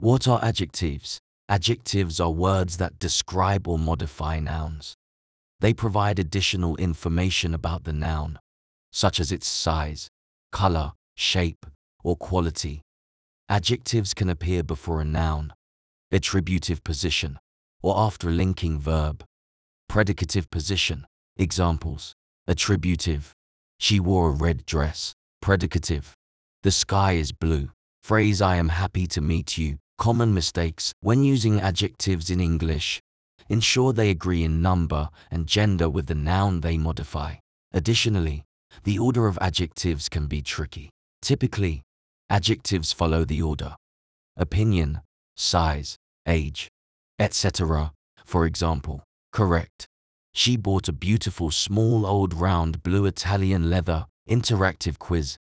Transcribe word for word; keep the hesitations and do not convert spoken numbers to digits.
What are adjectives? Adjectives are words that describe or modify nouns. They provide additional information about the noun, such as its size, color, shape, or quality. Adjectives can appear before a noun, attributive position, or after a linking verb. Predicative position. Examples: attributive, she wore a red dress. Predicative, the sky is blue. Phrase, I am happy to meet you. Common mistakes when using adjectives in English: ensure they agree in number and gender with the noun they modify. Additionally, the order of adjectives can be tricky. Typically, adjectives follow the order: opinion, size, age, et cetera. For example, correct, she bought a beautiful small old round blue Italian leather. Interactive quiz.